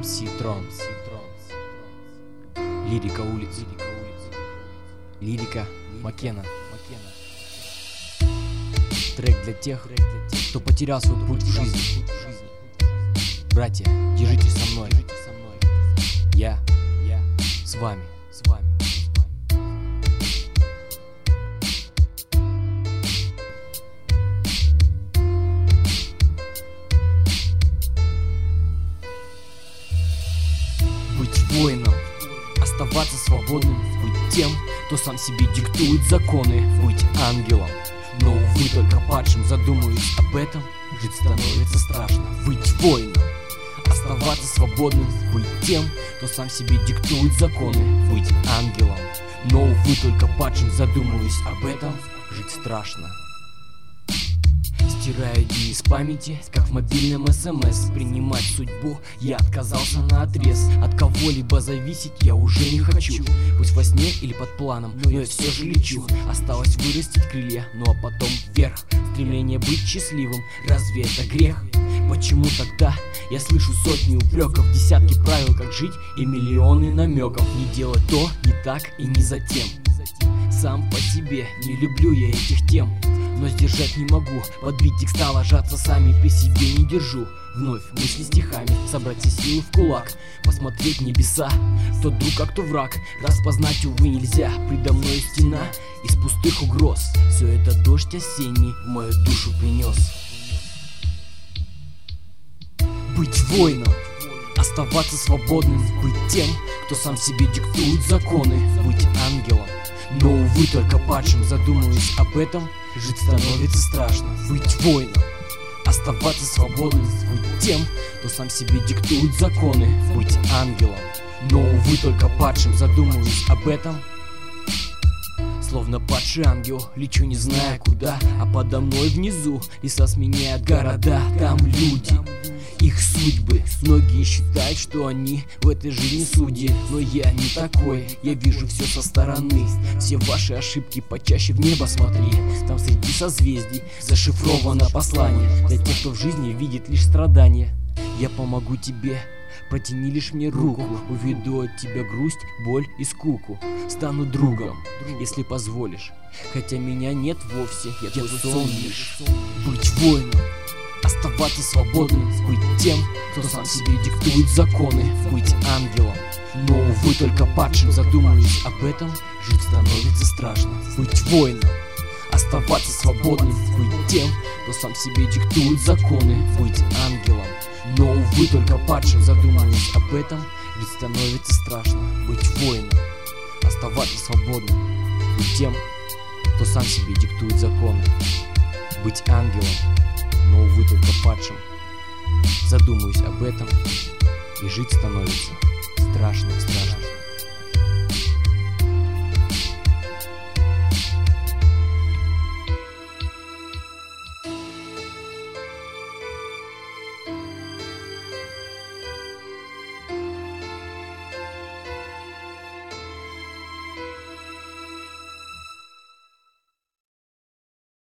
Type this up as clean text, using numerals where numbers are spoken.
МС Трон. Лирика улиц. Лирика Макена. Трек для тех, кто потерял свой путь в жизни. Братья, держитесь со мной. Я с вами. Быть воином, оставаться свободным, быть тем, кто сам себе диктует законы, быть ангелом. Но, увы, только падшим, задумываясь об этом, жить становится страшно. Быть воином, оставаться свободным, быть тем, кто сам себе диктует законы, быть ангелом. Но, увы, только падшим, задумываясь об этом, жить страшно. Стираю дни из памяти, как в мобильном СМС. Принимать судьбу я отказался наотрез. От кого-либо зависеть я уже не хочу. Пусть во сне или под планом, но я все же лечу. Осталось вырастить крылья, ну а потом вверх. Стремление быть счастливым, разве это грех? Почему тогда я слышу сотни упреков, десятки правил, как жить, и миллионы намеков? Не делать то, не так и не затем. Сам по себе не люблю я этих тем, но сдержать не могу, подбить текста, ложаться сами при себе не держу. Вновь мысли стихами, собрать все силы в кулак, посмотреть в небеса, кто друг, а кто враг. Распознать, увы, нельзя, предо мной стена из пустых угроз. Все это дождь осенний в мою душу принес. Быть воином, оставаться свободным, быть тем, кто сам себе диктует законы, быть ангелом. Но, увы, только падшим, задумываясь об этом, жить становится страшно. Быть воином, оставаться свободным, быть тем, кто сам себе диктует законы, быть ангелом. Но, увы, только падшим, задумываясь об этом, словно падший ангел, лечу не зная куда, а подо мной внизу леса сменяют города. Там люди, их судьбы. Многие считают, что они в этой жизни судьи, но я не такой, я вижу все со стороны. Все ваши ошибки почаще в небо смотри. Там среди созвездий зашифровано послание для тех, кто в жизни видит лишь страдания. Я помогу тебе, протяни лишь мне руку, уведу от тебя грусть, боль и скуку. Стану другом, если позволишь, хотя меня нет вовсе, я твой сон лишь. Быть воином, оставаться свободным, быть тем, кто сам себе диктует законы, быть ангелом. Но, увы, только падшим, задумываясь об этом, жить становится страшно. Быть воином, оставаться свободным, быть тем, кто сам себе диктует законы, быть ангелом. Но, увы, только падшим, задумываясь об этом, жить становится страшно. Быть воином, оставаться свободным, быть тем, кто сам себе диктует законы, быть ангелом. Но, увы, только падшим, задумываясь об этом, и жить становится страшно.